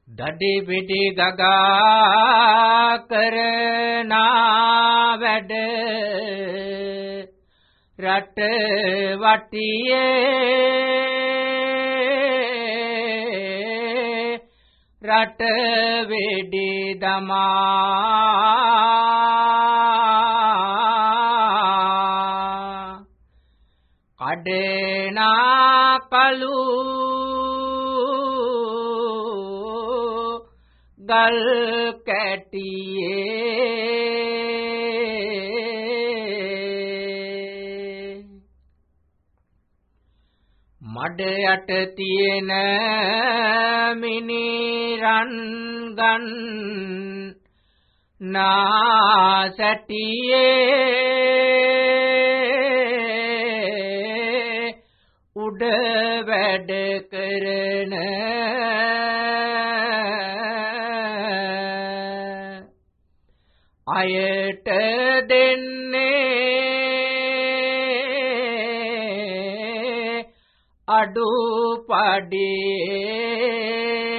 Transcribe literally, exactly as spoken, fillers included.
දඩි පිටි ගගා කරනා වැඩ රට වටියේ රට වෙඩි දමා කඩේනා කලු ගල් කැටියේ මඩ යට තියෙන මිනිරන් ගන් නාසැටියේ උඩ වැඩ කරන අයට දෙන්නේ අඩු පඩේ